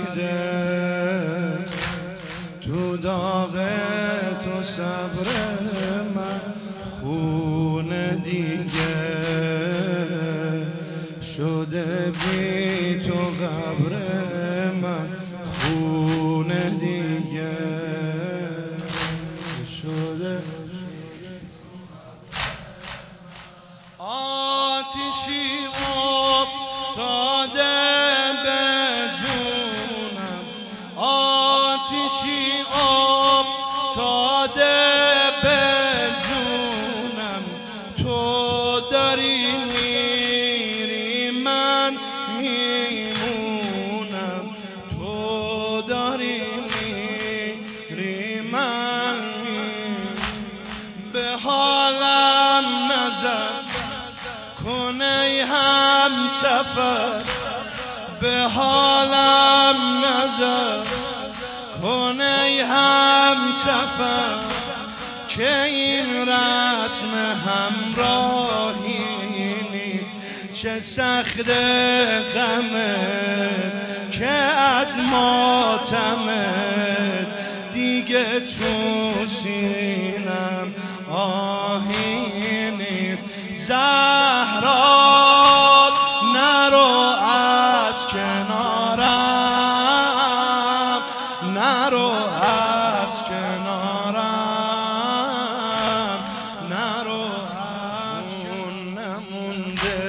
ریزه تو داغ تو صبر من خون دیگه شده بی تو قبر من خون دیگه شده آتشی افتاده به جونم آتشی افتاده به جونم تو داری میری من میمونم تو داری میری من به حالم نظر کن ای همسفر به حالم نظر کن ای همسفر که این رسم همراهی نیست چه سخت غمه که از ماتمت دیگه تو سینم آهی نیست زهرا نرو از کنارم نرو از کنارم نرو از نمونده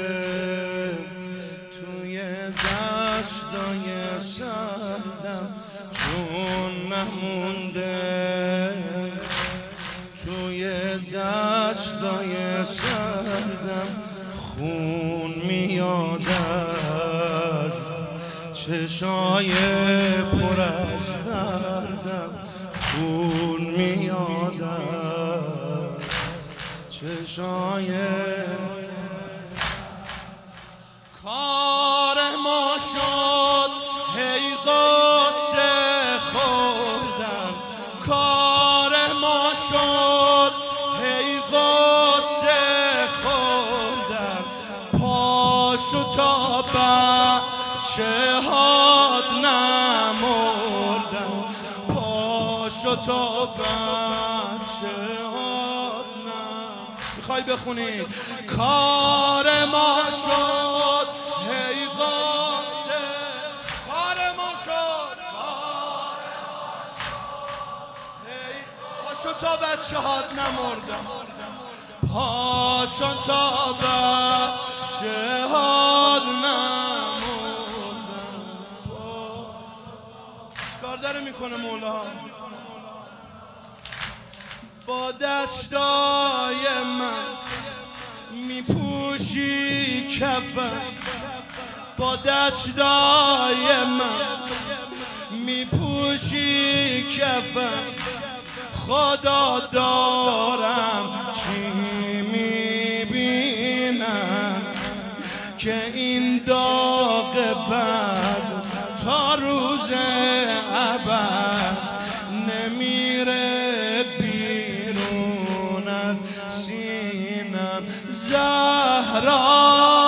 توی دستای سردم چون نمونده توی دستای سردم خون میاد از چشای پر از دردم خون میاد از چشای کار ما شد هی قصه خوردم کار ما شد هی قصه خوردم پاشو تا بچه هات نمردم پاشو تا بچه هات میخوای بخونید کار ما شد هی قصه کار ما شد هی پاشو تا بچه هات نمردم پاشو تا بچه هات نمردم چیکار داره میکنه مولا با دستای من میپوشی کفن با دستای من میپوشی کفن خدا دارم چی میبینم که این داغ بد تا روز ابد نمیره بیرون از سینم زهرا